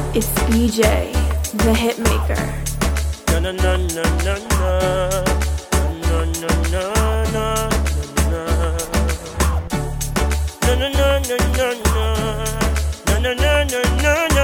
It's EJ, the hitmaker. Na na na na na na na na na na na na na na na na na na.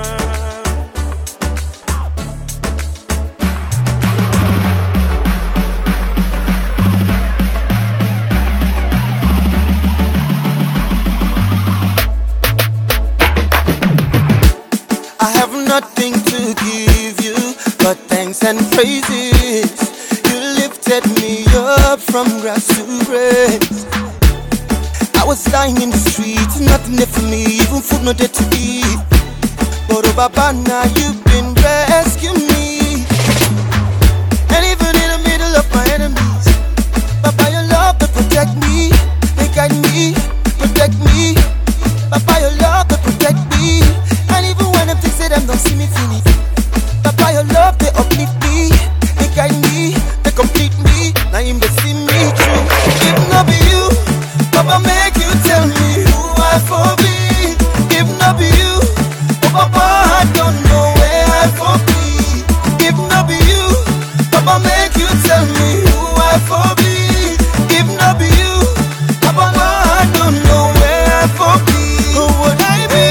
I have nothing to give you but thanks and praises. You lifted me up from grass to grace. I was dying in the streets, nothing there for me, even food not there to eat. But oh Baba, now you've been rescuing me. And even in the middle of my enemies, Baba, your love will protect me, they guide me, protect me. Baba, your love will protect me. And even when them things say them don't see me finish, Papa, your love, they uplift me, they guide me, they complete me. Now him they see me through. If not be you, Papa, make you tell me who I for be. If not be you, oh Papa, I don't know where I for be. If not be you, Papa, make you tell me who I for be. If not be you, Papa, I don't know where I for be. Who would I be?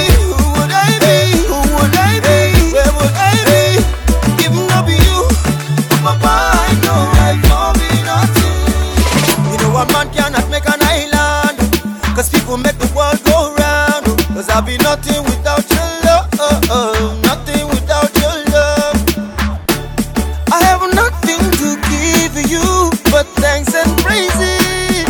A man cannot make an island, cause people make the world go round. Cause I'll be nothing without your love, nothing without your love. I have nothing to give you but thanks and praises.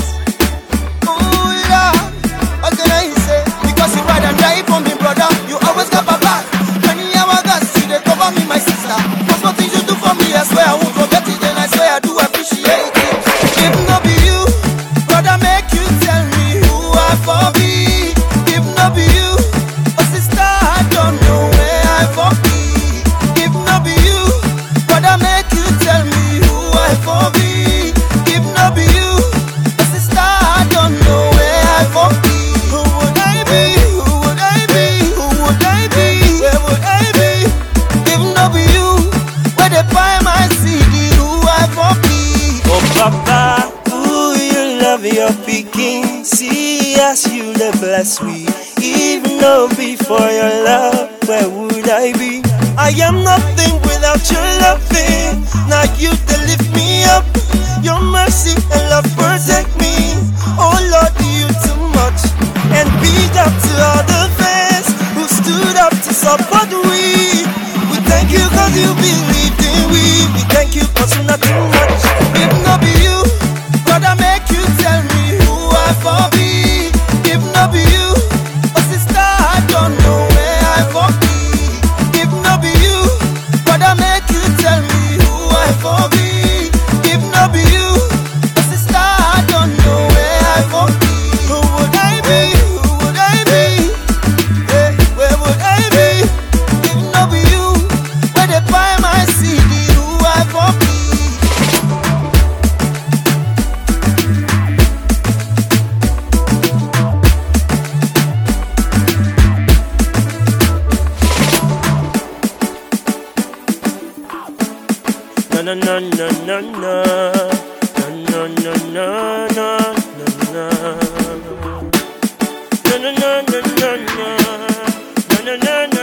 Oh Lord, what can I say? Because you ride and die for me, brother. You always got my back. Many hours you they cover me, my sister. Cause what things you do for me, I swear I won't forget it. And I swear I do appreciate it. If not be you, brother, make you tell me who I for be. If not be you, oh sister, I don't know where I for be. If not be you, brother, make you tell me who I for be. If not be you, oh sister, I don't know where I for be. Who would I be? Who would I be? Who would I be? Where would I be? If not be you, where they buy my CD, who I for be? Oh Papa, love your picking, see as you the bless me. Even though before your love, where would I be? I am nothing without your loving. Now you to lift me up. Your mercy and love protect me. Oh Lord, you too much. And beat up to all the fans who stood up to support we. We thank you cause you believed in we. We thank you cause you're not too much. If not be you, brother, make you tell me who I for be. If not be you, oh sister, I don't know where I for be. If not be you, brother, make you tell me who I for be. If not be you, oh sister, I don't know where I for be. Who would I be? Who would I be? Hey, where would I be? If not be you, where they buy my CD, who I for be. Na na na na na na na na na na na na na na na na na na na na